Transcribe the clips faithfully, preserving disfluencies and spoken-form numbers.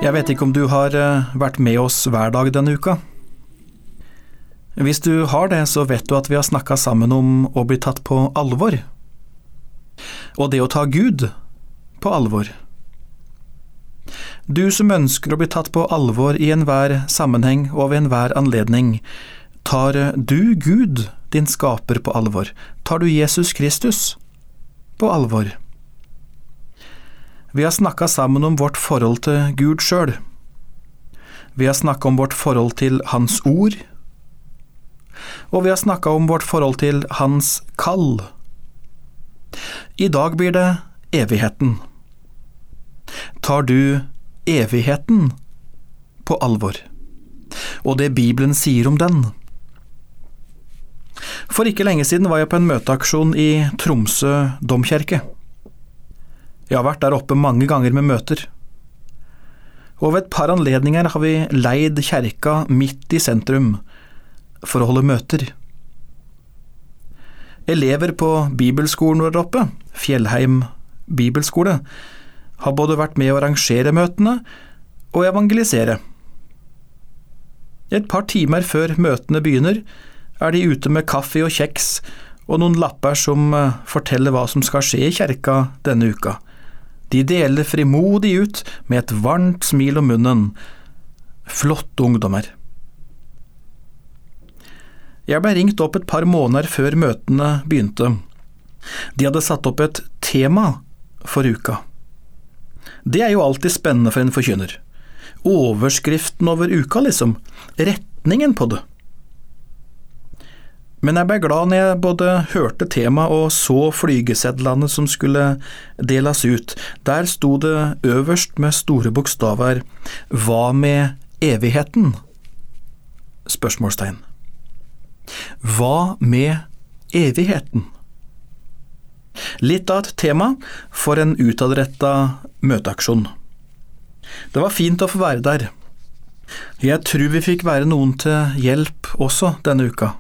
Jeg vet ikke om du har vært med oss hver dag denne uka. Hvis du har det, så vet du at vi har snakket sammen om å bli tatt på alvor. Og det å ta Gud på alvor. Du som ønsker å bli tatt på alvor i enhver sammenheng og ved enhver anledning, tar du Gud, din skaper, på alvor? Tar du Jesus Kristus på alvor? Vi har snakket sammen om vårt forhold til Gud selv. Vi har snakket om vårt forhold til Hans ord, og vi har snakket om vårt forhold til Hans kall. I dag blir det evigheten. Tar du evigheten på alvor, og det Bibelen sier om den? For ikke lenge siden var jeg på en møteaksjon i Tromsø domkirke. Jeg har vært der oppe mange ganger med møter. Og ved et par anledninger har vi leid kjerka midt i sentrum for å holde møter. Elever på bibelskolen der oppe, Fjellheim Bibelskole, har både vært med å arrangere møtene og evangelisere. Et par timer før møtene begynner, er de ute med kaffe og kjeks og noen lapper som forteller hva som skal skje i kjerka denne uka. De deler frimodig ut med et varmt smil om munnen. Flotte ungdommer. Jeg ble ringt opp et par måneder før møtene begynte. De hadde satt opp et tema for uka. Det er jo alltid spennende for en forkynner. Overskriften over uka, liksom. Retningen på det. Men jeg ble glad når jeg både hørte tema og så flygesedlene som skulle deles ut. Der sto det øverst med store bokstaver: Hva med evigheten? Spørsmålstegn. Hva med evigheten? Litt av et tema for en utadrettet møteaksjon. Det var fint å få være der. Jeg tror vi fikk være noen til hjelp også denne uka.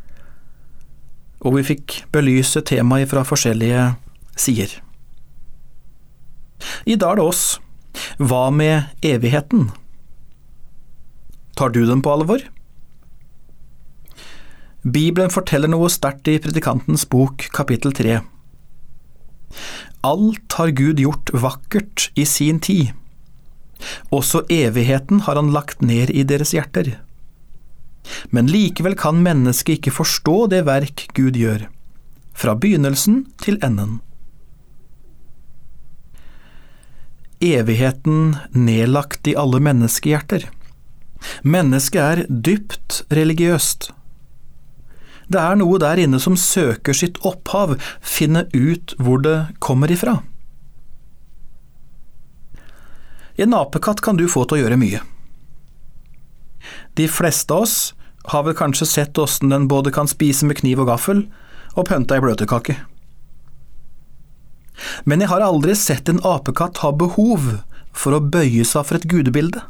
Og vi fikk belyse temaet fra forskjellige sider. I dag er det oss. Hva med evigheten? Tar du den på alvor? Bibelen forteller noe sterkt i Predikantens bok, kapittel tre. Alt har Gud gjort vakkert i sin tid. Også evigheten har han lagt ned i deres hjerter. Men likevel kan mennesket ikke forstå det verk Gud gjør, fra begynnelsen til enden. Evigheten nedlagt i alle menneskehjerter. Mennesket er dypt religiøst. Det er noe der inne som søker sitt opphav, finne ut hvor det kommer ifra. En apekatt kan du få til å gjøre mye. De fleste av oss har vel kanskje sett hvordan den både kan spise med kniv og gaffel og pønte ei bløtkake. Men jeg har aldri sett en apekatt ha behov for å bøye seg for et gudebilde.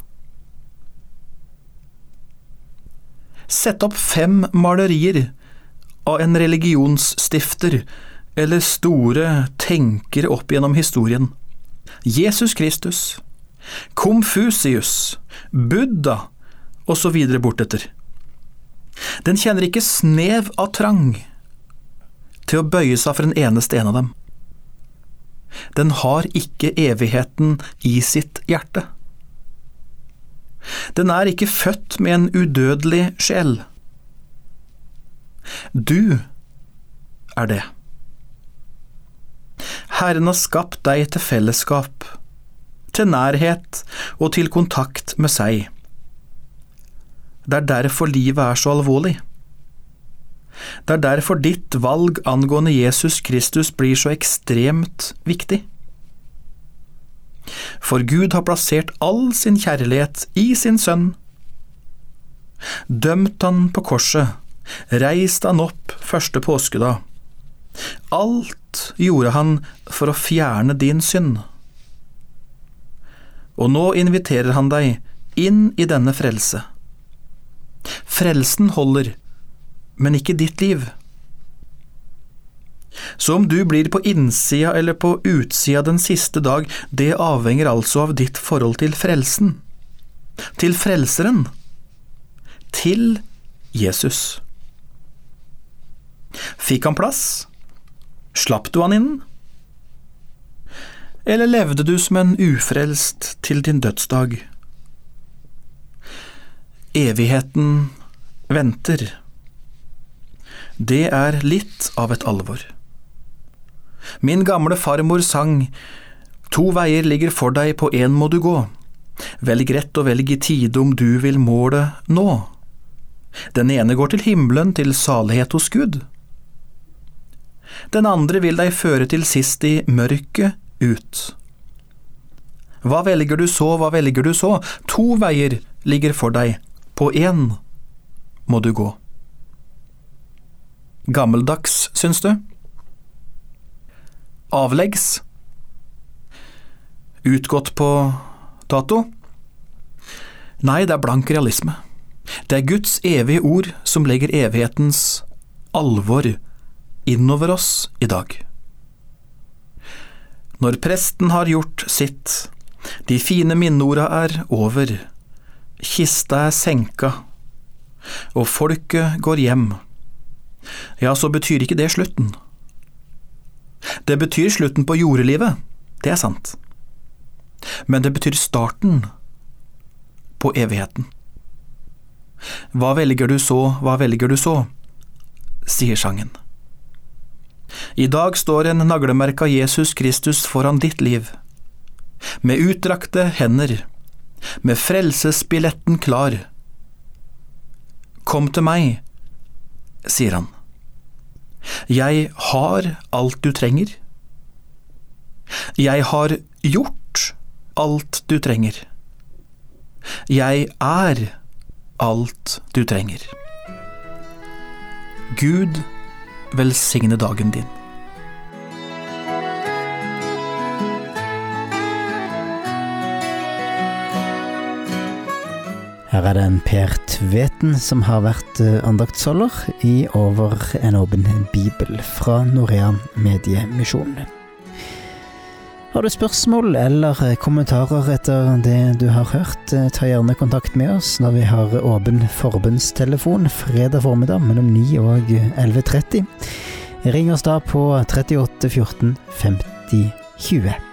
Sett opp fem malerier av en religionsstifter eller store tenkere opp gjennom historien. Jesus Kristus, Konfusius, Buddha og så videre bortetter. Den kjenner ikke snev av trang til å bøye seg for en eneste en av dem. Den har ikke evigheten i sitt hjerte. Den er ikke født med en udødelig sjel. Du er det. Herren har skapt deg til fellesskap, til nærhet og til kontakt med seg. Det er derfor livet er så alvorlig. Det er derfor ditt valg angående Jesus Kristus blir så ekstremt viktig. For Gud har plassert all sin kjærlighet i sin sønn. Dømt han på korset, reist han opp første påskedag. Alt gjorde han for å fjerne din synd. Og nå inviterer han deg inn i denne frelse. Frelsen holder, men ikke ditt liv. Så om du blir på innsida eller på utsida den siste dag, det avhenger altså av ditt forhold til frelsen, til frelseren, til Jesus. Fikk han plass? Slapp du han inn? Eller levde du som en ufrelst til din dødsdag? Evigheten venter. Det er litt av et alvor. Min gamle farmor sang, «To veier ligger for deg, på en må du gå. Velg rett og velg i tide om du vil måle nå. Den ene går til himmelen, til salighet hos Gud. Den andre vil deg føre til sist i mørket ut. Hva velger du så, hva velger du så? To veier ligger for deg, på en må du gå.» Gammeldags, syns du? Avleggs? Utgått på dato? Nei, det er blank realisme. Det er Guds evige ord som legger evighetens alvor innover oss i dag. Når presten har gjort sitt, de fine minneorda er over, kista er senka, og folket går hjem, ja, så betyr ikke det slutten. Det betyr slutten på jordelivet, det er sant. Men det betyr starten på evigheten. Hva velger du så, hva velger du så, sier sangen. I dag står en naglemerka Jesus Kristus foran ditt liv, med utdrakte hender, med frelsesbilletten klar. Kom til meg, sier han. Jeg har alt du trenger. Jeg har gjort alt du trenger. Jeg er alt du trenger. Gud velsigne dagen din. Her er det en Per Tveten som har vært andaktsholder i Over en åpen bibel fra Norea Mediemisjon. Har du spørsmål eller kommentarer etter det du har hørt, ta gjerne kontakt med oss når vi har åpen forbundstelefon fredag formiddag mellom ni og elleve tretti. Ring oss da på trettiåtte fjorten femti tjue.